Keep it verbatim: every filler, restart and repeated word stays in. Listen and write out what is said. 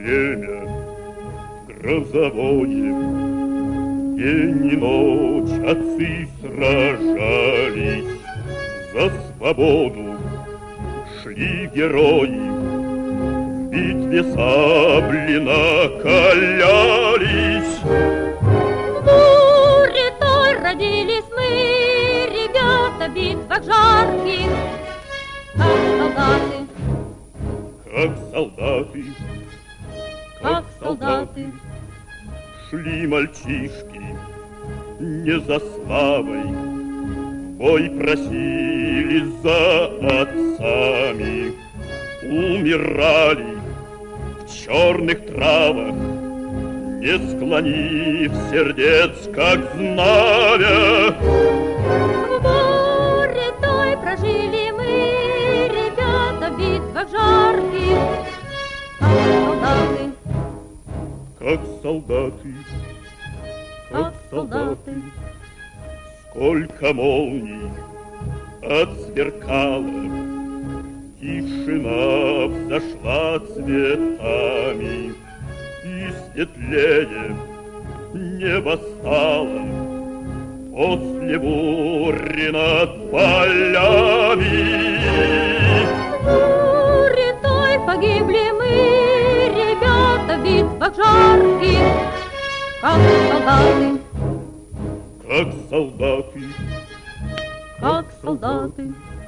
время грозовое, день и ночь отцы сражались за свободу, шли герои, в битве сабли накалялись. В буре той родились мы, ребята, в битвах жарких, как солдаты, как солдаты, как солдаты. Шли мальчишки не за славой, бой просили за отцами, умирали в черных травах, не склонив сердец, как знамя. В буре той прожили мы, ребята, в битвах жарких, как солдаты, как солдаты, как солдаты. Сколько молний отсверкало, тишина взошла цветами, и светлее небо стало после бури над полями. В буре той погибли мы, ребята, в битвах жарких, как солдаты, как солдаты, как солдаты.